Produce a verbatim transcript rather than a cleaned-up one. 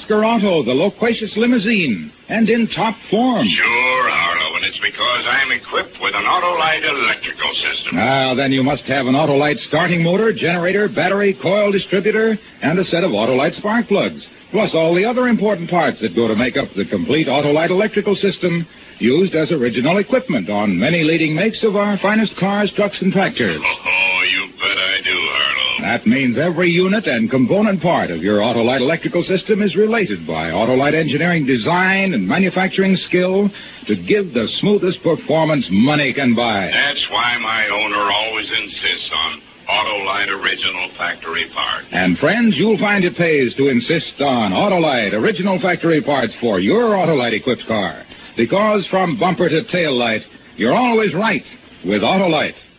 Oscar Auto, the loquacious limousine, and in top form. Sure, Harlow, and it's because I'm equipped with an Autolite electrical system. Ah, then you must have an Autolite starting motor, generator, battery, coil distributor, and a set of Autolite spark plugs, plus all the other important parts that go to make up the complete Autolite electrical system, used as original equipment on many leading makes of our finest cars, trucks, and tractors. Oh, you bet I do, Harlow. That means every unit and component part of your Autolite electrical system is related by Autolite engineering design and manufacturing skill to give the smoothest performance money can buy. That's why my owner always insists on Autolite original factory parts. And friends, you'll find it pays to insist on Autolite original factory parts for your Autolite-equipped car. Because from bumper to tail light, you're always right with Autolite.